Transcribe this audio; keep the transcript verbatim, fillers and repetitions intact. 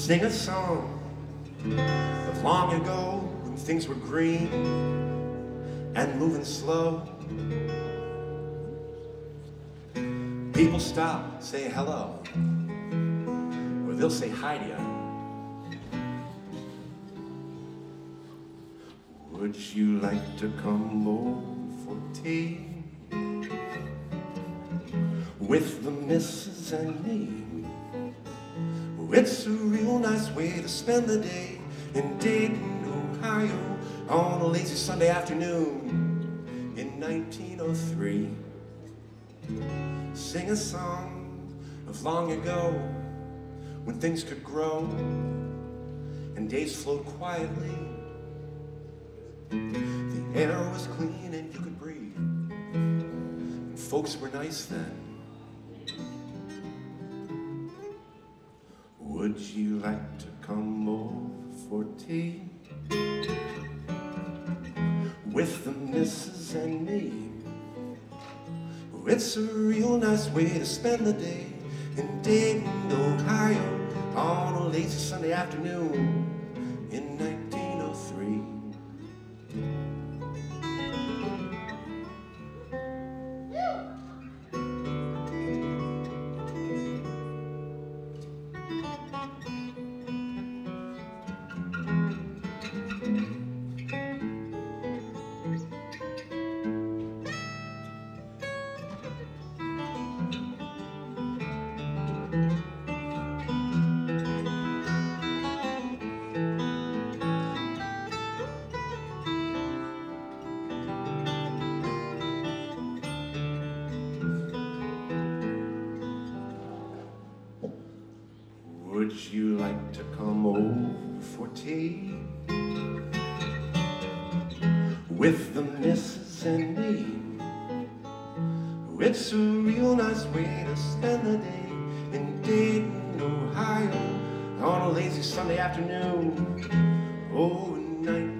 Sing a song of long ago when things were green and moving slow. People stop, say hello, or they'll say hi to you. Would you like to come over for tea with the missus and me? It's a real nice way to spend the day in Dayton, Ohio, on a lazy Sunday afternoon in nineteen oh three. Sing a song of long ago when things could grow and days flowed quietly. The air was clean and you could breathe, and folks were nice then. Would you like to come over for tea with the missus and me? It's a real nice way to spend the day in Dayton, Ohio, on a lazy Sunday afternoon in nineteen oh three. Would you like to come over for tea with the missus and me? It's a real nice way to spend the day in Dayton, Ohio, on a lazy Sunday afternoon. Oh, night.